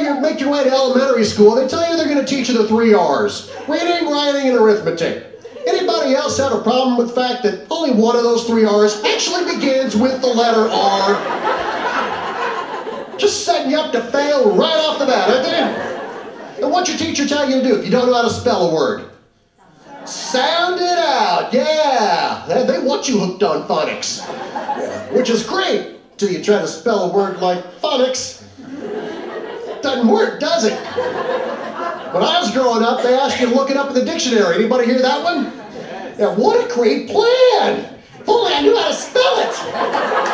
you make your way to elementary school, they tell you they're going to teach you the 3 R's. Reading, writing, and arithmetic. Anybody else have a problem with the fact that only one of those 3 R's actually begins with the letter R? Just setting you up to fail right off the bat, aren't they? And what's your teacher tell you to do if you don't know how to spell a word? Sound it out, yeah. They want you hooked on phonics, which is great till you try to spell a word like phonics. Doesn't work, does it? When I was growing up, they asked you to look it up in the dictionary. Anybody hear that one? Yeah, what a great plan! If only I knew how to spell it!